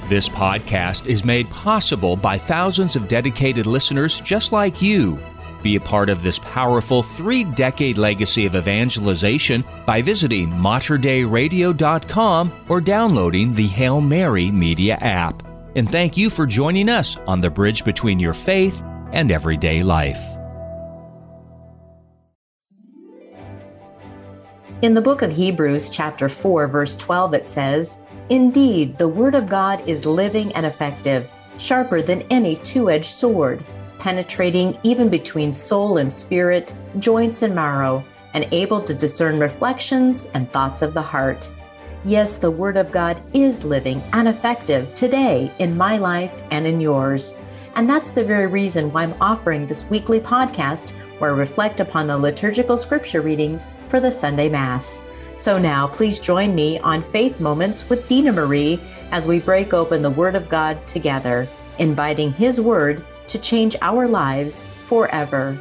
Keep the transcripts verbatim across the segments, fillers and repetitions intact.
This podcast is made possible by thousands of dedicated listeners just like you. Be a part of this powerful three-decade legacy of evangelization by visiting mater dei radio dot com or downloading the Hail Mary Media app. And thank you for joining us on the bridge between your faith and everyday life. In the book of Hebrews, chapter four, verse twelve, it says, "Indeed, the word of God is living and effective, sharper than any two-edged sword, penetrating even between soul and spirit, joints and marrow, and able to discern reflections and thoughts of the heart." Yes, the Word of God is living and effective today in my life and in yours. And that's the very reason why I'm offering this weekly podcast where I reflect upon the liturgical scripture readings for the Sunday Mass. So now, please join me on Faith Moments with Dina Marie as we break open the Word of God together, inviting His Word to change our lives forever.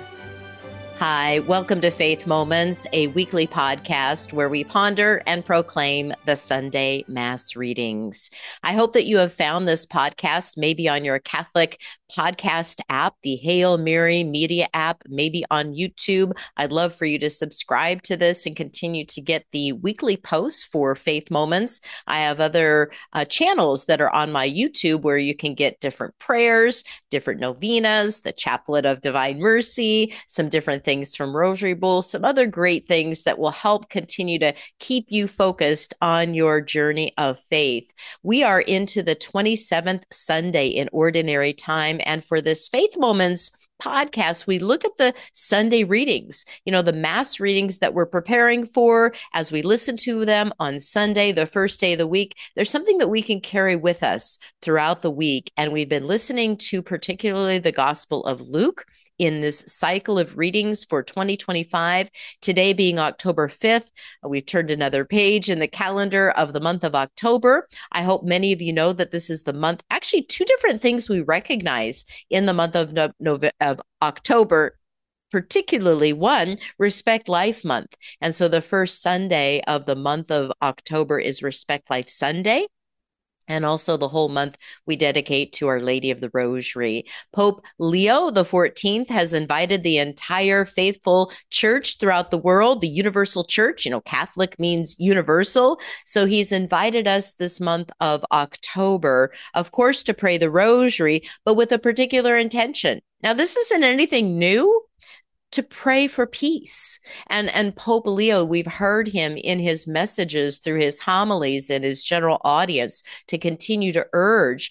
Hi, welcome to Faith Moments, a weekly podcast where we ponder and proclaim the Sunday Mass readings. I hope that you have found this podcast maybe on your Catholic podcast app, the Hail Mary Media app, maybe on YouTube. I'd love for you to subscribe to this and continue to get the weekly posts for Faith Moments. I have other uh, channels that are on my YouTube where you can get different prayers, different novenas, the Chaplet of Divine Mercy, some different things from Rosary Bowl, some other great things that will help continue to keep you focused on your journey of faith. We are into the twenty-seventh Sunday in Ordinary Time, and for this Faith Moments podcast, we look at the Sunday readings, you know, the Mass readings that we're preparing for as we listen to them on Sunday, the first day of the week. There's something that we can carry with us throughout the week, and we've been listening to particularly the Gospel of Luke in this cycle of readings for twenty twenty-five. Today being October fifth, we've turned another page in the calendar of the month of October. I hope many of you know that this is the month, actually two different things we recognize in the month of, no- Nove- of October. Particularly one, Respect Life Month. And so the first Sunday of the month of October is Respect Life Sunday. And also the whole month we dedicate to Our Lady of the Rosary. Pope Leo the fourteenth has invited the entire faithful church throughout the world, the universal church, you know, Catholic means universal. So he's invited us this month of October, of course, to pray the Rosary, but with a particular intention. Now, this isn't anything new. To pray for peace. And, and Pope Leo, we've heard him in his messages through his homilies and his general audience to continue to urge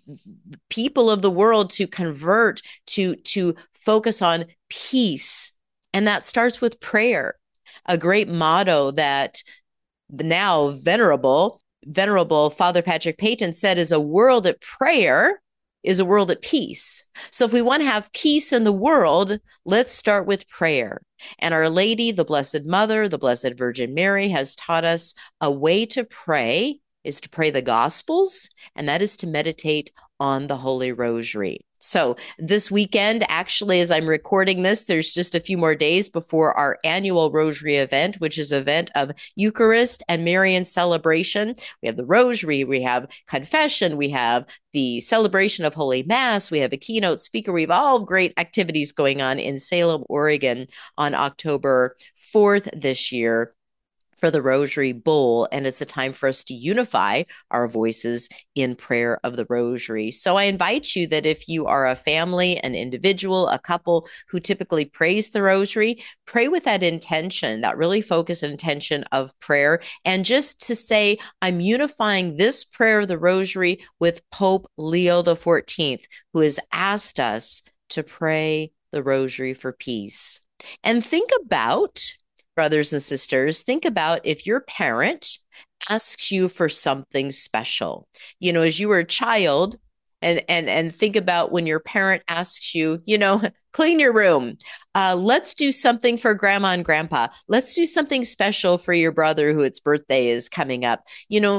people of the world to convert, to, to focus on peace. And that starts with prayer, a great motto that the now venerable, venerable Father Patrick Peyton said is a world at prayer is a world at peace. So if we want to have peace in the world, let's start with prayer. And Our Lady, the Blessed Mother, the Blessed Virgin Mary has taught us a way to pray is to pray the Gospels, and that is to meditate on the Holy Rosary. So this weekend, actually, as I'm recording this, there's just a few more days before our annual Rosary event, which is an event of Eucharist and Marian celebration. We have the Rosary, we have confession, we have the celebration of Holy Mass, we have a keynote speaker. We have all great activities going on in Salem, Oregon on October fourth this year for the Rosary Bowl, and it's a time for us to unify our voices in prayer of the Rosary. So I invite you that if you are a family, an individual, a couple who typically prays the Rosary, pray with that intention, that really focused intention of prayer, and just to say, I'm unifying this prayer of the Rosary with Pope Leo the fourteenth, who has asked us to pray the Rosary for peace. And think about, brothers and sisters, think about if your parent asks you for something special. You know, as you were a child, and and and think about when your parent asks you, you know, clean your room. Uh, let's do something for grandma and grandpa. Let's do something special for your brother who its birthday is coming up. You know,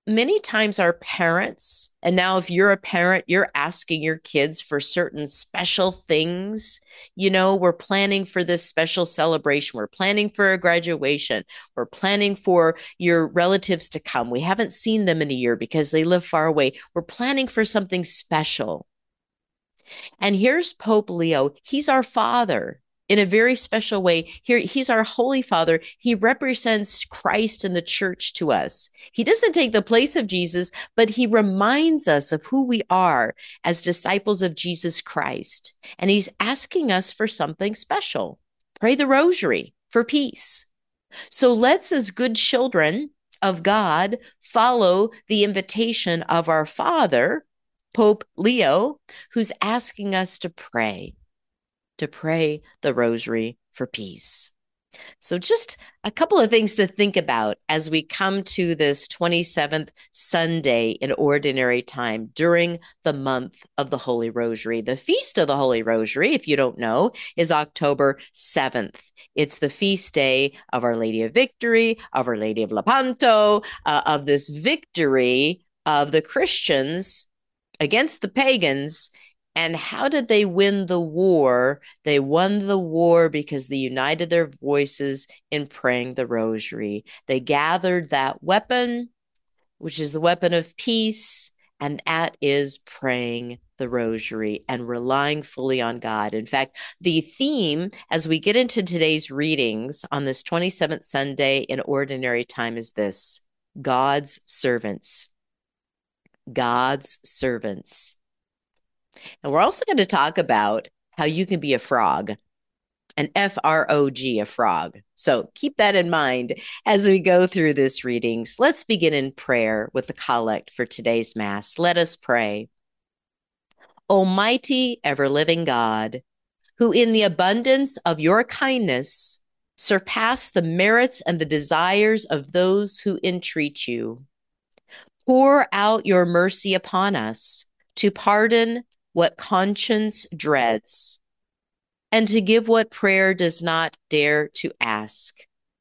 many times our parents, and now if you're a parent, you're asking your kids for certain special things. You know, we're planning for this special celebration. We're planning for a graduation. We're planning for your relatives to come. We haven't seen them in a year because they live far away. We're planning for something special. And here's Pope Leo. He's our father in a very special way. Here, he's our Holy Father. He represents Christ and the church to us. He doesn't take the place of Jesus, but he reminds us of who we are as disciples of Jesus Christ. And he's asking us for something special. Pray the rosary for peace. So let's, as good children of God, follow the invitation of our Father, Pope Leo, who's asking us to pray, to pray the rosary for peace. So just a couple of things to think about as we come to this twenty-seventh Sunday in Ordinary Time during the month of the Holy Rosary. The Feast of the Holy Rosary, if you don't know, is October seventh. It's the feast day of Our Lady of Victory, of Our Lady of Lepanto, uh, of this victory of the Christians against the pagans. And how did they win the war? They won the war because they united their voices in praying the rosary. They gathered that weapon, which is the weapon of peace, and that is praying the rosary and relying fully on God. In fact, the theme as we get into today's readings on this twenty-seventh Sunday in Ordinary Time is this: God's servants. God's servants. And we're also going to talk about how you can be a frog, an F R O G, a frog. So keep that in mind as we go through this readings. Let's begin in prayer with the collect for today's Mass. Let us pray. Almighty, ever-living God, who in the abundance of your kindness surpass the merits and the desires of those who entreat you, pour out your mercy upon us to pardon what conscience dreads, and to give what prayer does not dare to ask.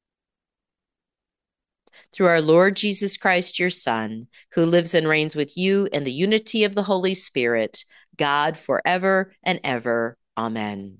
Through our Lord Jesus Christ, your Son, who lives and reigns with you in the unity of the Holy Spirit, God forever and ever. Amen.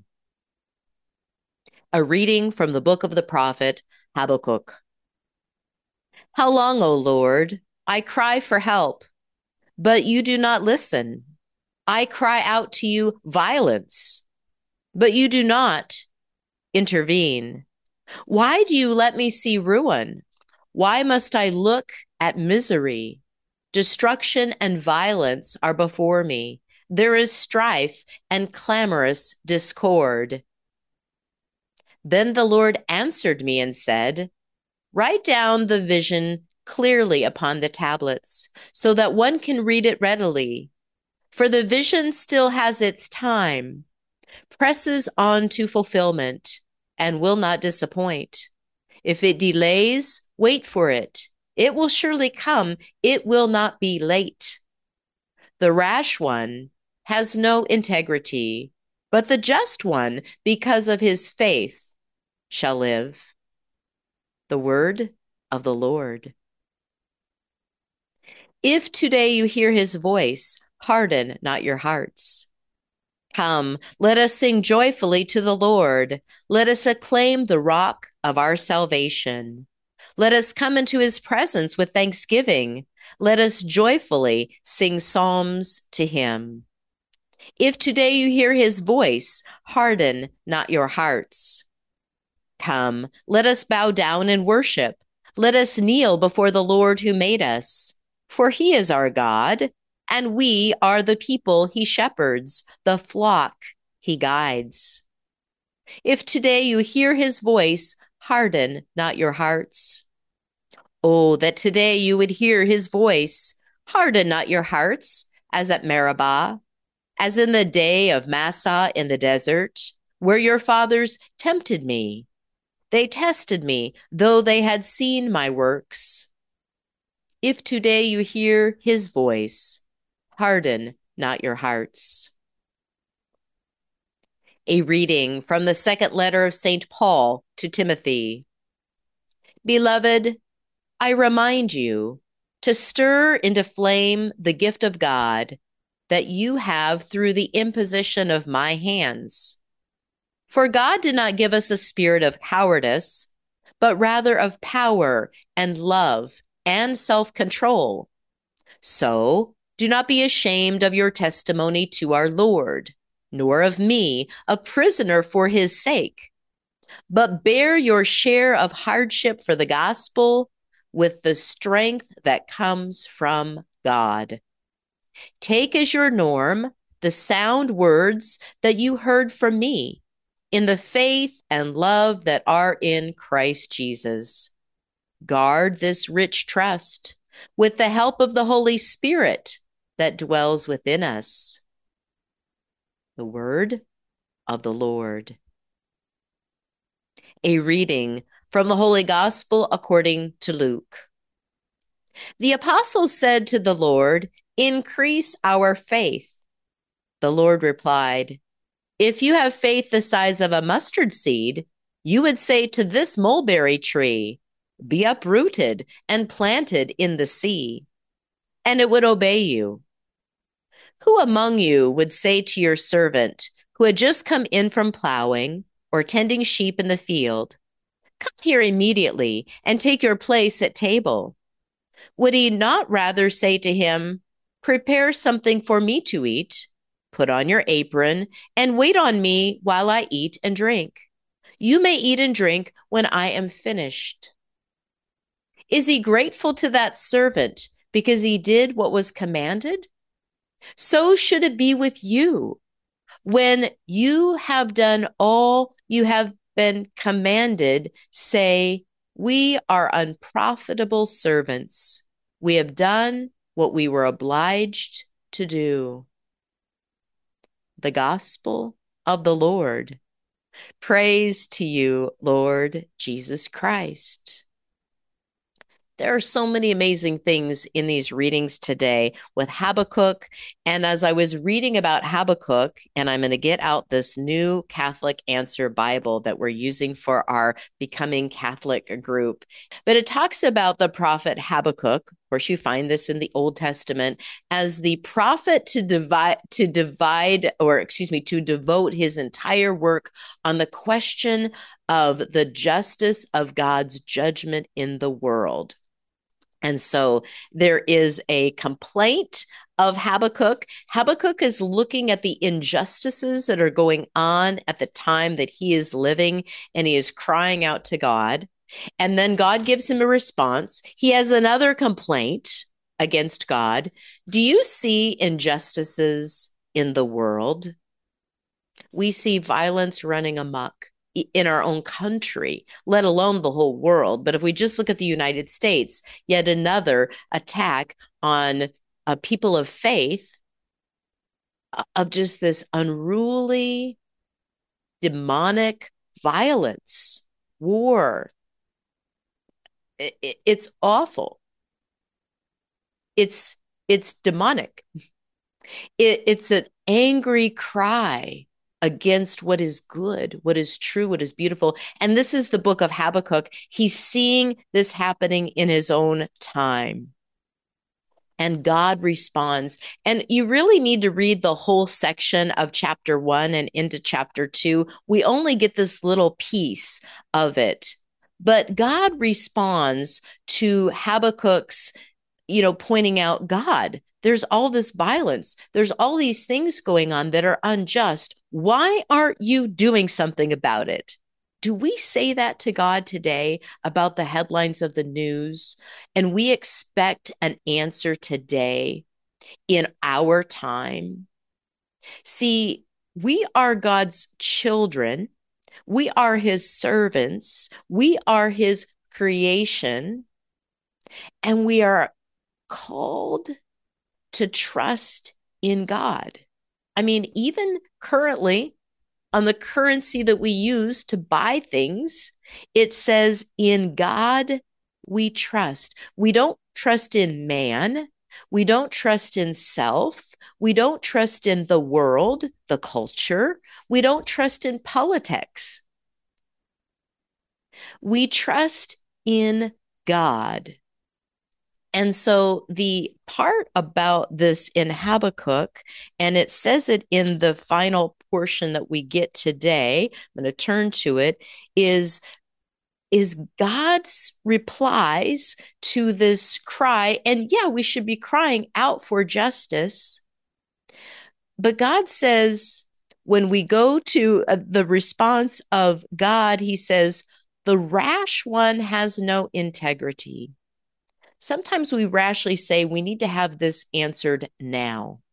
A reading from the book of the prophet Habakkuk. How long, O Lord? I cry for help, but you do not listen. I cry out to you violence, but you do not intervene. Why do you let me see ruin? Why must I look at misery? Destruction and violence are before me. There is strife and clamorous discord. Then the Lord answered me and said, write down the vision clearly upon the tablets, so that one can read it readily. For the vision still has its time, presses on to fulfillment, and will not disappoint. If it delays, wait for it. It will surely come. It will not be late. The rash one has no integrity, but the just one, because of his faith, shall live. The word of the Lord. If today you hear his voice, harden not your hearts. Come, let us sing joyfully to the Lord. Let us acclaim the rock of our salvation. Let us come into his presence with thanksgiving. Let us joyfully sing psalms to him. If today you hear his voice, harden not your hearts. Come, let us bow down and worship. Let us kneel before the Lord who made us. For he is our God, and we are the people he shepherds, the flock he guides. If today you hear his voice, harden not your hearts. Oh, that today you would hear his voice, harden not your hearts, as at Meribah, as in the day of Massah in the desert, where your fathers tempted me. They tested me, though they had seen my works. If today you hear his voice, harden not your hearts. A reading from the second letter of Saint Paul to Timothy. Beloved, I remind you, to stir into flame the gift of God that you have through the imposition of my hands. For God did not give us a spirit of cowardice, but rather of power and love and self-control. So do not be ashamed of your testimony to our Lord, nor of me, a prisoner for his sake, but bear your share of hardship for the gospel with the strength that comes from God. Take as your norm the sound words that you heard from me in the faith and love that are in Christ Jesus. Guard this rich trust with the help of the Holy Spirit that dwells within us. The word of the Lord. A reading from the Holy Gospel according to Luke. The apostles said to the Lord, "Increase our faith." The Lord replied, "If you have faith the size of a mustard seed, you would say to this mulberry tree, 'Be uprooted and planted in the sea,' and it would obey you. Who among you would say to your servant who had just come in from plowing or tending sheep in the field, 'Come here immediately and take your place at table'? Would he not rather say to him, 'Prepare something for me to eat, put on your apron, and wait on me while I eat and drink? You may eat and drink when I am finished'? Is he grateful to that servant because he did what was commanded? So should it be with you. When you have done all you have been commanded, say, 'We are unprofitable servants. We have done what we were obliged to do.'" The Gospel of the Lord. Praise to you, Lord Jesus Christ. There are so many amazing things in these readings today with Habakkuk. And as I was reading about Habakkuk, and I'm going to get out this new Catholic Answer Bible that we're using for our Becoming Catholic group, but it talks about the prophet Habakkuk. Of course, you find this in the Old Testament as the prophet to divide, to divide, or excuse me, to devote his entire work on the question of the justice of God's judgment in the world. And so there is a complaint of Habakkuk. Habakkuk is looking at the injustices that are going on at the time that he is living, and he is crying out to God. And then God gives him a response. He has another complaint against God. Do you see injustices in the world? We see violence running amok in our own country, let alone the whole world. But if we just look at the United States, yet another attack on uh, people of faith, uh, of just this unruly, demonic violence, war. It, it, it's awful. It's it's demonic. It, it's an angry cry against what is good, what is true, what is beautiful. And this is the book of Habakkuk. He's seeing this happening in his own time. And God responds. And you really need to read the whole section of chapter one and into chapter two. We only get this little piece of it. But God responds to Habakkuk's, you know, pointing out, God, there's all this violence. There's all these things going on that are unjust. Why aren't you doing something about it? Do we say that to God today about the headlines of the news? And we expect an answer today in our time? See, we are God's children. We are his servants. We are his creation. And we are called to trust in God. I mean, even currently on the currency that we use to buy things, it says, "In God we trust." We don't trust in man. We don't trust in self. We don't trust in the world, the culture. We don't trust in politics. We trust in God. And so the part about this in Habakkuk, and it says it in the final portion that we get today, I'm going to turn to it, is, is God's replies to this cry. And yeah, we should be crying out for justice. But God says, when we go to uh, the response of God, he says, the rash one has no integrity. Sometimes we rashly say we need to have this answered now.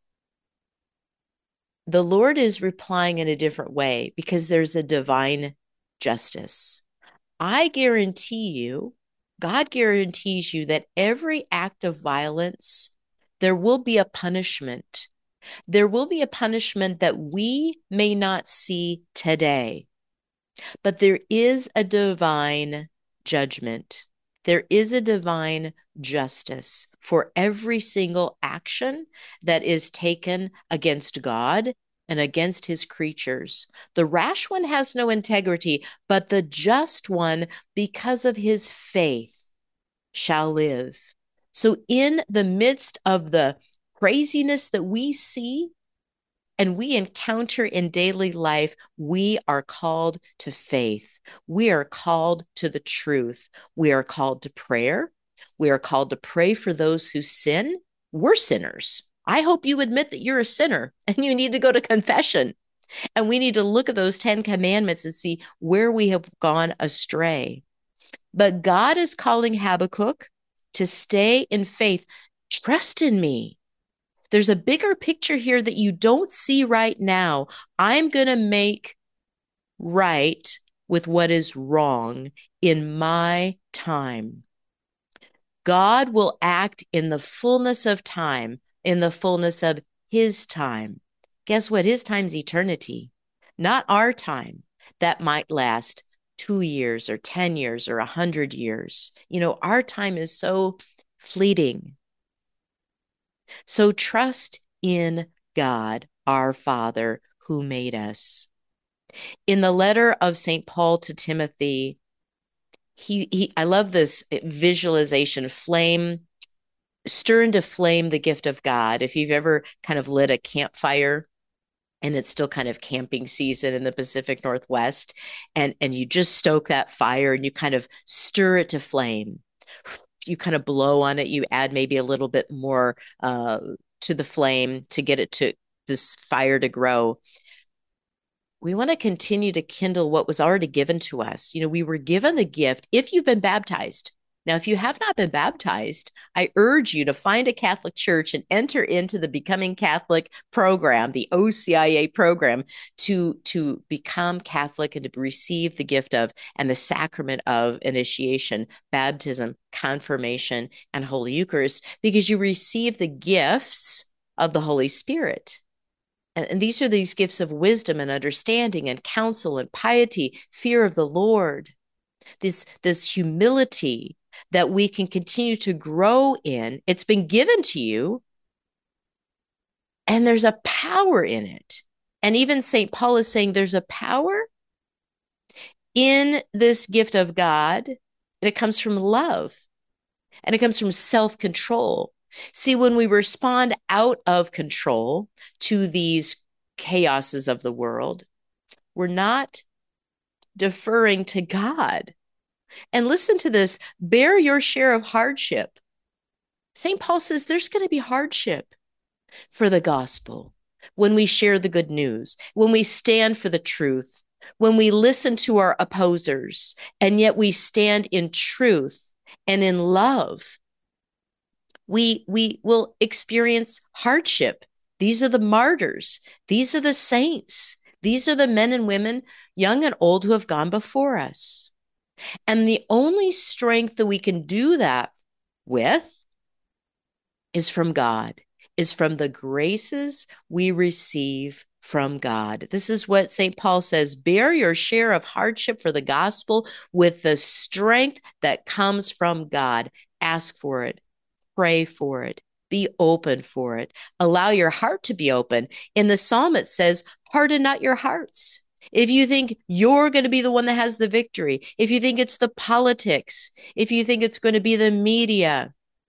The Lord is replying in a different way because there's a divine justice. I guarantee you, God guarantees you that every act of violence, there will be a punishment. There will be a punishment that we may not see today, but there is a divine judgment. There is a divine justice for every single action that is taken against God and against his creatures. The rash one has no integrity, but the just one, because of his faith, shall live. So in the midst of the craziness that we see and we encounter in daily life, we are called to faith. We are called to the truth. We are called to prayer. We are called to pray for those who sin. We're sinners. I hope you admit that you're a sinner and you need to go to confession. And we need to look at those Ten Commandments and see where we have gone astray. But God is calling Habakkuk to stay in faith. Trust in me. There's a bigger picture here that you don't see right now. I'm going to make right with what is wrong in my time. God will act in the fullness of time, in the fullness of his time. Guess what? His time's eternity, not our time that might last two years or ten years or a hundred years. You know, our time is so fleeting. So trust in God, our Father, who made us. In the letter of Saint Paul to Timothy, he, he I love this visualization, flame, stir into flame the gift of God. If you've ever kind of lit a campfire and it's still kind of camping season in the Pacific Northwest, and, and you just stoke that fire and you kind of stir it to flame. You kind of blow on it, you add maybe a little bit more uh, to the flame to get it to this fire to grow. We want to continue to kindle what was already given to us. You know, we were given the gift if you've been baptized. Now, if you have not been baptized, I urge you to find a Catholic church and enter into the Becoming Catholic program, the O C I A program, to, to become Catholic and to receive the gift of and the sacrament of initiation, baptism, confirmation, and Holy Eucharist, because you receive the gifts of the Holy Spirit. And, and these are these gifts of wisdom and understanding and counsel and piety, fear of the Lord, this, this humility that we can continue to grow in. It's been given to you, and there's a power in it. And even Saint Paul is saying there's a power in this gift of God, and it comes from love, and it comes from self-control. See, when we respond out of control to these chaoses of the world, we're not deferring to God. And listen to this, bear your share of hardship. Saint Paul says there's going to be hardship for the gospel when we share the good news, when we stand for the truth, when we listen to our opposers, and yet we stand in truth and in love. We, we will experience hardship. These are the martyrs. These are the saints. These are the men and women, young and old, who have gone before us. And the only strength that we can do that with is from God, is from the graces we receive from God. This is what Saint Paul says, bear your share of hardship for the gospel with the strength that comes from God. Ask for it, pray for it, be open for it, allow your heart to be open. In the Psalm, it says, harden not your hearts. If you think you're going to be the one that has the victory, if you think it's the politics, if you think it's going to be the media,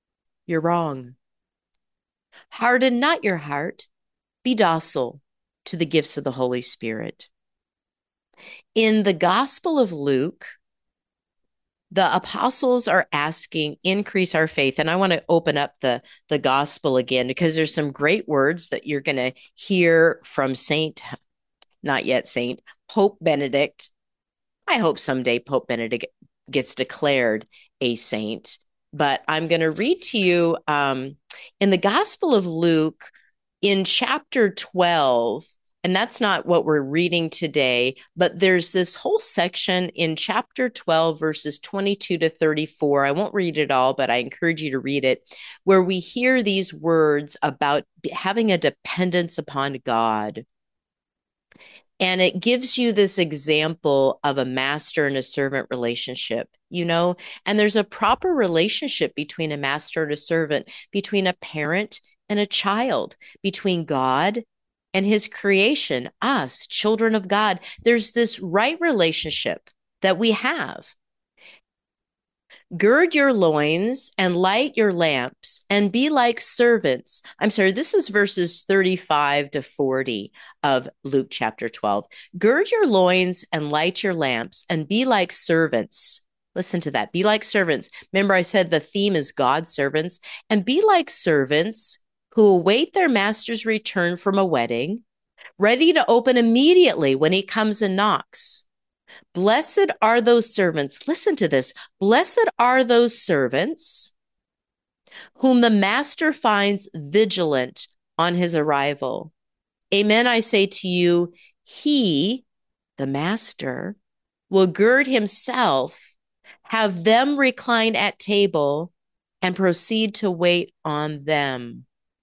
You're wrong. Harden not your heart. Be docile to the gifts of the Holy Spirit. In the Gospel of Luke, the apostles are asking, increase our faith. And I want to open up the, the gospel again, because there's some great words that you're going to hear from Saint, not yet Saint, Pope Benedict. I hope someday Pope Benedict gets declared a saint. But I'm going to read to you um, in the Gospel of Luke, in chapter twelve, and that's not what we're reading today, but there's this whole section in chapter twelve, verses twenty-two to thirty-four. I won't read it all, but I encourage you to read it, where we hear these words about having a dependence upon God. And it gives you this example of a master and a servant relationship, you know, and there's a proper relationship between a master and a servant, between a parent and a child, between God and his creation, us, children of God. There's this right relationship that we have. Gird your loins and light your lamps and be like servants. I'm sorry, this is verses thirty-five to forty of Luke chapter twelve. Gird your loins and light your lamps and be like servants. Listen to that. Be like servants. Remember, I said the theme is God's servants. And be like servants who await their master's return from a wedding, ready to open immediately when he comes and knocks. Blessed are those servants. Listen to this. Blessed are those servants whom the master finds vigilant on his arrival. Amen, I say to you, he, the master, will gird himself, have them recline at table, and proceed to wait on them.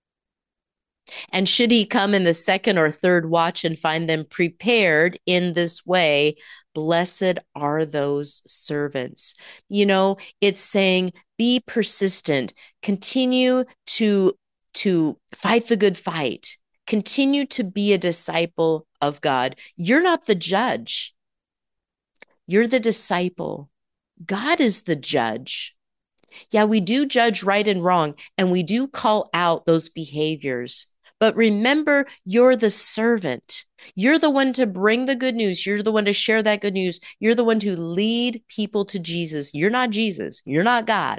And should he come in the second or third watch and find them prepared in this way, blessed are those servants. You know, it's saying be persistent, continue to, to fight the good fight, continue to be a disciple of God. You're not the judge. You're the disciple. God is the judge. Yeah, we do judge right and wrong, and we do call out those behaviors. But remember, you're the servant. You're the one to bring the good news. You're the one to share that good news. You're the one to lead people to Jesus. You're not Jesus. You're not God.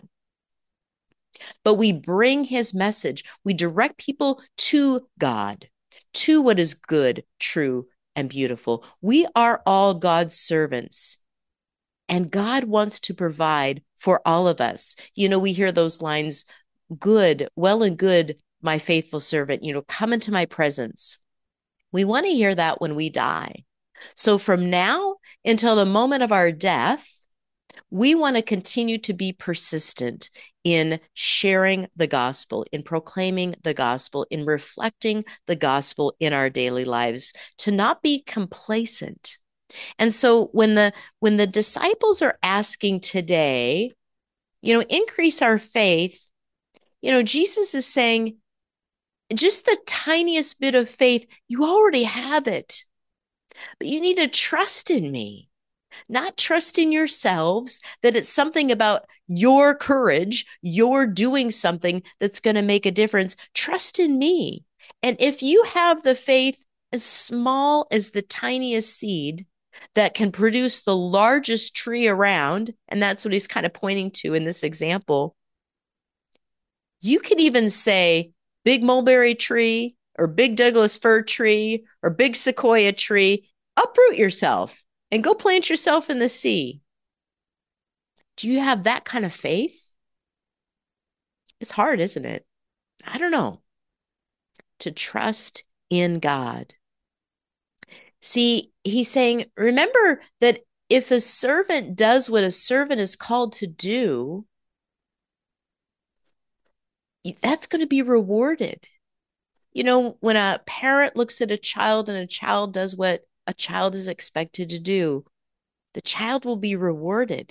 But we bring his message. We direct people to God, to what is good, true, and beautiful. We are all God's servants. And God wants to provide for all of us. You know, we hear those lines, good, well and good, my faithful servant, you know, come into my presence. We want to hear that when we die. So from now until the moment of our death, we want to continue to be persistent in sharing the gospel, in proclaiming the gospel, in reflecting the gospel in our daily lives, to not be complacent. And so when the when the disciples are asking today, you know, increase our faith, you know, Jesus is saying, just the tiniest bit of faith, you already have it. But you need to trust in me, not trust in yourselves, that it's something about your courage, you're doing something that's going to make a difference. Trust in me. And if you have the faith as small as the tiniest seed that can produce the largest tree around, and that's what he's kind of pointing to in this example, you can even say, big mulberry tree or big Douglas fir tree or big sequoia tree, uproot yourself and go plant yourself in the sea. Do you have that kind of faith? It's hard, isn't it? I don't know. To trust in God. See, he's saying, remember that if a servant does what a servant is called to do, that's going to be rewarded. You know, when a parent looks at a child and a child does what a child is expected to do, the child will be rewarded.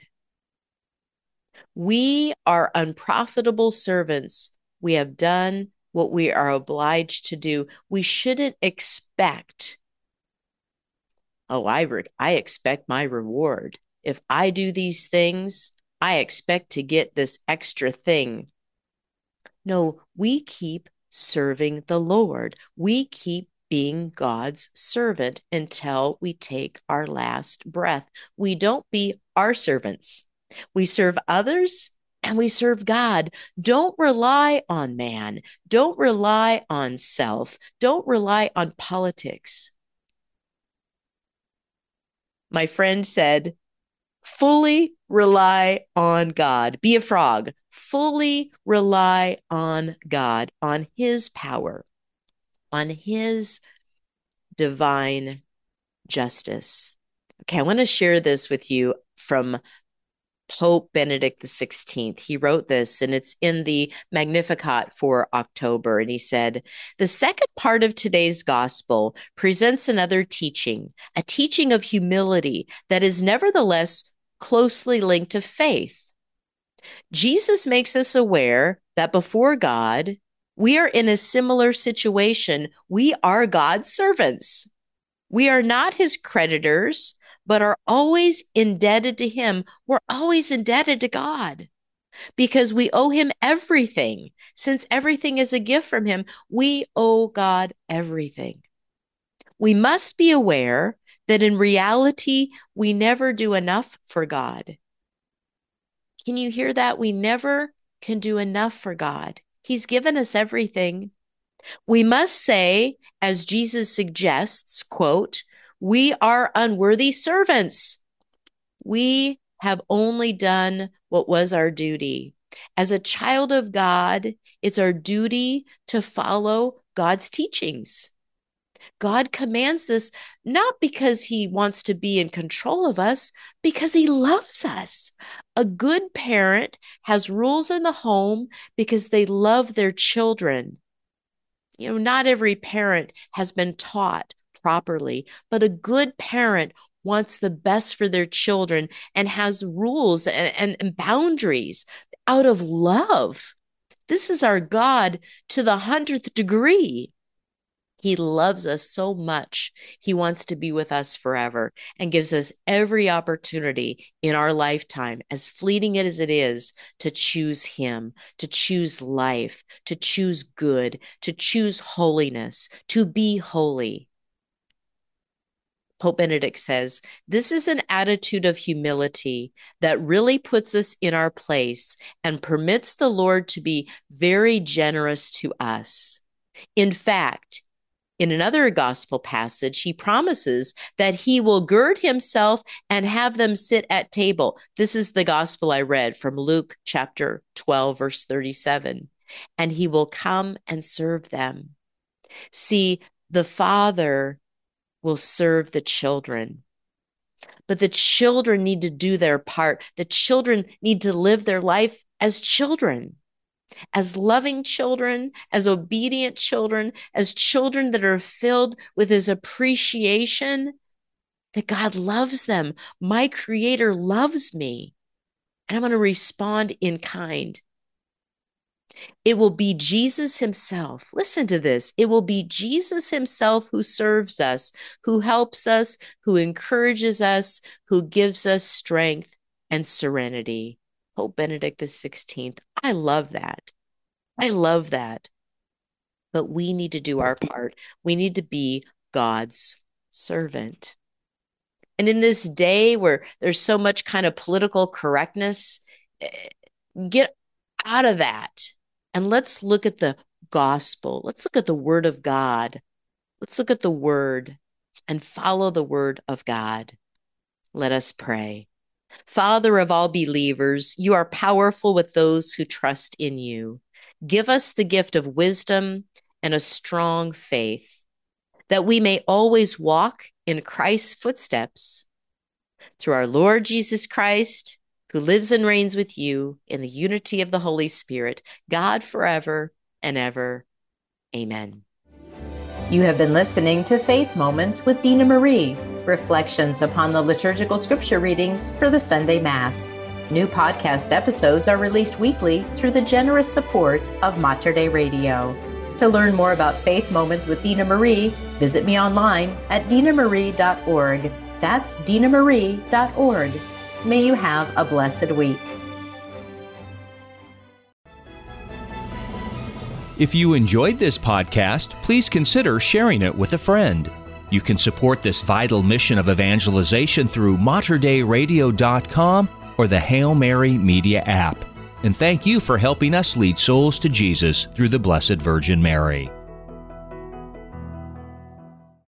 We are unprofitable servants. We have done what we are obliged to do. We shouldn't expect, oh, I, re- I expect my reward. If I do these things, I expect to get this extra thing. No, we keep serving the Lord. We keep being God's servant until we take our last breath. We don't be our servants. We serve others and we serve God. Don't rely on man. Don't rely on self. Don't rely on politics. My friend said, fully rely on God. Be a frog. Fully rely on God, on his power, on his divine justice. Okay, I want to share this with you from Pope Benedict the sixteenth. He wrote this, and it's in the Magnificat for October. And he said, the second part of today's gospel presents another teaching, a teaching of humility that is nevertheless closely linked to faith. Jesus makes us aware that before God, we are in a similar situation. We are God's servants. We are not his creditors, but are always indebted to him. We're always indebted to God because we owe him everything. Since everything is a gift from him, we owe God everything. We must be aware that in reality, we never do enough for God. Can you hear that? We never can do enough for God. He's given us everything. We must say, as Jesus suggests, quote, we are unworthy servants. We have only done what was our duty. As a child of God, it's our duty to follow God's teachings. God commands this not because he wants to be in control of us, because he loves us. A good parent has rules in the home because they love their children. You know, not every parent has been taught properly, but a good parent wants the best for their children and has rules and, and, and boundaries out of love. This is our God to the hundredth degree. He loves us so much. He wants to be with us forever and gives us every opportunity in our lifetime, as fleeting as it is, to choose him, to choose life, to choose good, to choose holiness, to be holy. Pope Benedict says, this is an attitude of humility that really puts us in our place and permits the Lord to be very generous to us. In fact, in another gospel passage, he promises that he will gird himself and have them sit at table. This is the gospel I read from Luke chapter twelve, verse thirty-seven. And he will come and serve them. See, the Father will serve the children, but the children need to do their part. The children need to live their life as children. As loving children, as obedient children, as children that are filled with his appreciation that God loves them. My Creator loves me, and I'm going to respond in kind. It will be Jesus himself. Listen to this. It will be Jesus himself who serves us, who helps us, who encourages us, who gives us strength and serenity. Pope Benedict the sixteenth. I love that. I love that. But we need to do our part. We need to be God's servant. And in this day where there's so much kind of political correctness, get out of that. And let's look at the gospel. Let's look at the word of God. Let's look at the word and follow the word of God. Let us pray. Father of all believers, you are powerful with those who trust in you. Give us the gift of wisdom and a strong faith, that we may always walk in Christ's footsteps. Through our Lord Jesus Christ, who lives and reigns with you in the unity of the Holy Spirit, God forever and ever. Amen. You have been listening to Faith Moments with Dina Marie, reflections upon the liturgical scripture readings for the Sunday Mass. New podcast episodes are released weekly through the generous support of Mater Dei Radio. To learn more about Faith Moments with Dina Marie, visit me online at dina marie dot org. That's dina marie dot org. May you have a blessed week. If you enjoyed this podcast, please consider sharing it with a friend. You can support this vital mission of evangelization through mater dei radio dot com or the Hail Mary Media app. And thank you for helping us lead souls to Jesus through the Blessed Virgin Mary.